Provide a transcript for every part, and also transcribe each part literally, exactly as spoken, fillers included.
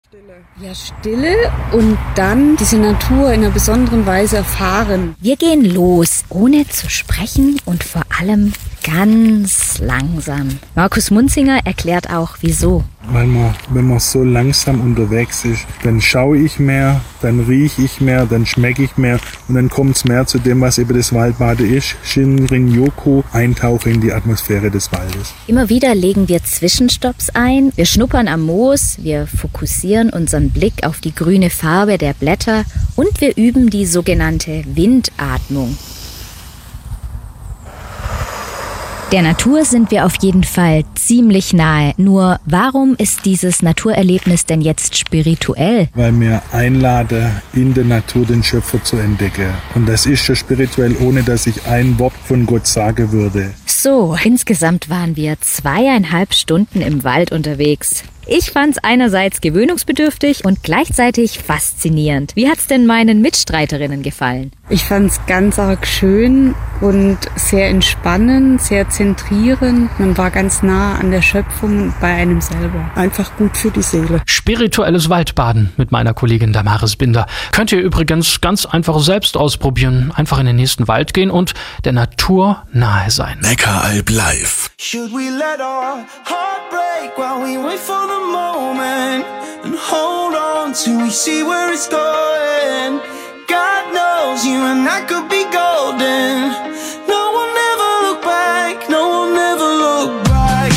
Ja, Stille und dann diese Natur in einer besonderen Weise erfahren. Wir gehen los, ohne zu sprechen und vor allem ganz langsam. Markus Munzinger erklärt auch, wieso. Weil man, wenn man so langsam unterwegs ist, dann schaue ich mehr, dann rieche ich mehr, dann schmecke ich mehr und dann kommt es mehr zu dem, was eben das Waldbaden ist. Shinrin-yoku, Eintauchen in die Atmosphäre des Waldes. Immer wieder legen wir Zwischenstopps ein, wir schnuppern am Moos, wir fokussieren unseren Blick auf die grüne Farbe der Blätter und wir üben die sogenannte Windatmung. Der Natur sind wir auf jeden Fall ziemlich nahe. Nur warum ist dieses Naturerlebnis denn jetzt spirituell? Weil mir einlade, in der Natur den Schöpfer zu entdecken. Und das ist schon spirituell, ohne dass ich ein Wort von Gott sagen würde. So, insgesamt waren wir zweieinhalb Stunden im Wald unterwegs. Ich fand's einerseits gewöhnungsbedürftig und gleichzeitig faszinierend. Wie hat's denn meinen Mitstreiterinnen gefallen? Ich fand's ganz arg schön und sehr entspannend, sehr zentrierend. Man war ganz nah an der Schöpfung bei einem selber. Einfach gut für die Seele. Spirituelles Waldbaden mit meiner Kollegin Damaris Binder. Könnt ihr übrigens ganz einfach selbst ausprobieren. Einfach in den nächsten Wald gehen und der Natur nahe sein. Neckaralb live. Should we let our heart break while we wait for the moment and hold on till we see where it's going? God knows you and I could be golden. No one ever look back, no one ever look back.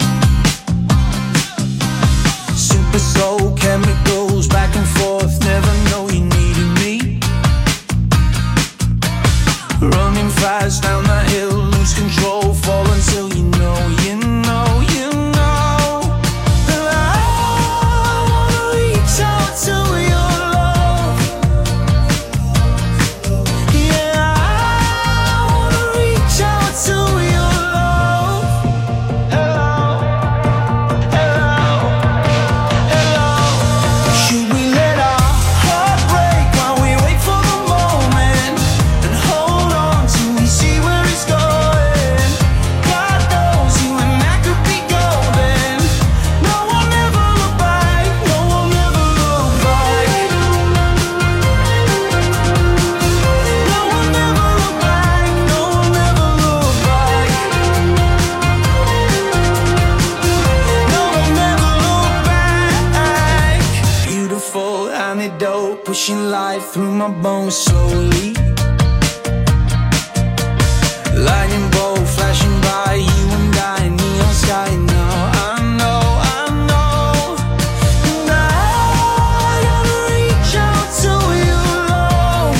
Super soul chemicals back and forth, never know you needed me. Running fast down that hill, lose control, fall until you know, you know, you know that I wanna reach out to your love. Yeah, I wanna reach out to your love. Hello, hello, hello. Should we let our heart break while we wait for the moment and hold on till we see where it's going? God knows you and I could be golden. No one ever look back, no one ever look back. No one ever look back, no one ever look back. No one ever look back. Beautiful antidote, pushing life through my bones slowly. Lightning bolt flashing by, you and I, neon sky now. I know, I know. And I gotta reach out to your love.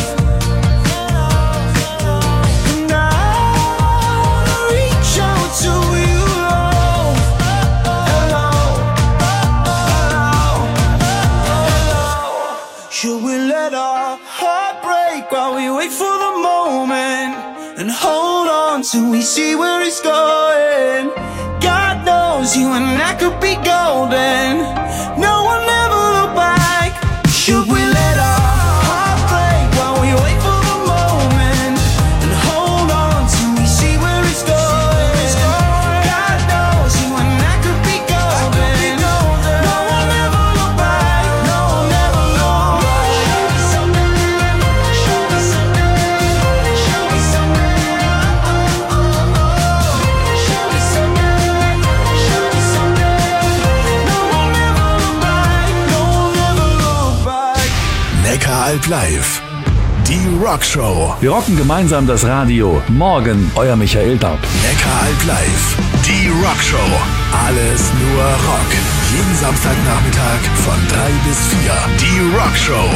And I wanna reach out to your love. Hello, hello, hello. Should we let our heart break while we wait for the moment and hold on till we see where it's going? God knows you and I could be golden. No one ever look back. Should we let our heart break while we wait for the moment and hold on till we see where it's going? God knows you and I could be golden. No one ever look back. No one ever look back. Show me something. Show me something. Show me something. Show me something. Show me something. No one ever look back. No one ever look back. Neckaralb live. Die Rockshow. Wir rocken gemeinsam das Radio. Morgen, euer Michael Daub. Neckaralb live. Die Rockshow. Alles nur Rock. Jeden Samstagnachmittag von drei bis vier. Die Rockshow.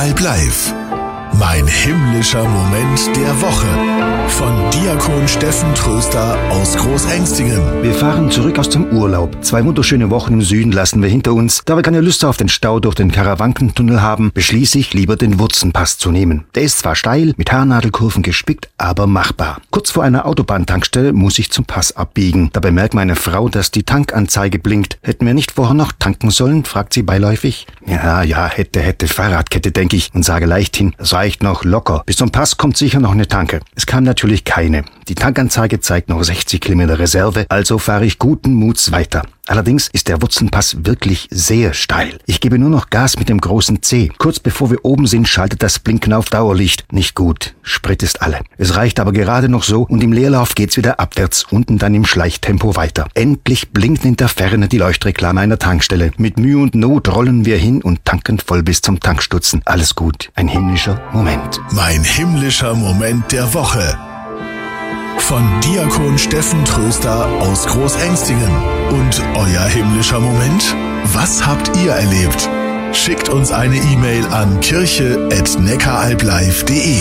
Neckaralb live. Mein himmlischer Moment der Woche von Diakon Steffen Tröster aus Großengstingen. Wir fahren zurück aus dem Urlaub. Zwei wunderschöne Wochen im Süden lassen wir hinter uns. Da wir keine Lust auf den Stau durch den Karawankentunnel haben, beschließe ich, lieber den Wurzenpass zu nehmen. Der ist zwar steil, mit Haarnadelkurven gespickt, aber machbar. Kurz vor einer Autobahntankstelle muss ich zum Pass abbiegen. Da bemerkt meine Frau, dass die Tankanzeige blinkt. Hätten wir nicht vorher noch tanken sollen, fragt sie beiläufig. Ja, ja, hätte, hätte, Fahrradkette, denke ich, und sage leichthin, das reicht noch locker. Bis zum Pass kommt sicher noch eine Tanke. Es kam natürlich keine. Die Tankanzeige zeigt noch sechzig Kilometer Reserve, also fahre ich guten Muts weiter. Allerdings ist der Wurzenpass wirklich sehr steil. Ich gebe nur noch Gas mit dem großen C. Kurz bevor wir oben sind, schaltet das Blinken auf Dauerlicht. Nicht gut. Sprit ist alle. Es reicht aber gerade noch so und im Leerlauf geht's wieder abwärts, unten dann im Schleichtempo weiter. Endlich blinkt in der Ferne die Leuchtreklame einer Tankstelle. Mit Mühe und Not rollen wir hin und tanken voll bis zum Tankstutzen. Alles gut. Ein himmlischer Moment. Mein himmlischer Moment der Woche. Von Diakon Steffen Tröster aus Großengstingen. Und euer himmlischer Moment? Was habt ihr erlebt? Schickt uns eine E-Mail an kirche at neckaralblive punkt de.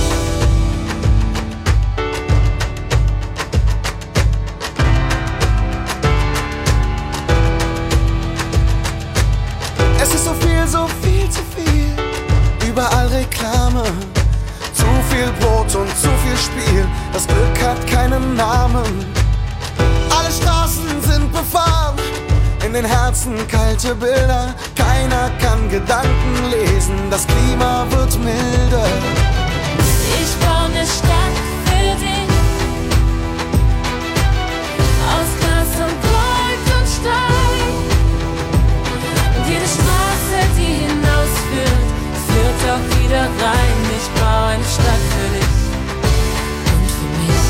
Es ist so viel, so viel zu viel. Überall Reklame. Zu viel Brot und zu viel Spiel. Das Glück hat keinen Namen. Alle Straßen sind befahren. In den Herzen kalte Bilder. Keiner kann Gedanken lesen. Das Klima wird milder. Ich baue eine Stadt für dich. Aus Glas und Gold und Stein. Und jede Straße, die hinausführt, führt auch wieder rein. Ich baue eine Stadt für dich und für mich.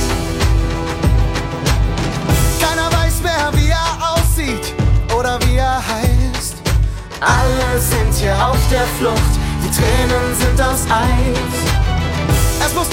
Keiner weiß mehr, wie er aussieht oder wie er heißt. Alle sind hier auf der Flucht, die Tränen sind aus Eis. Es muss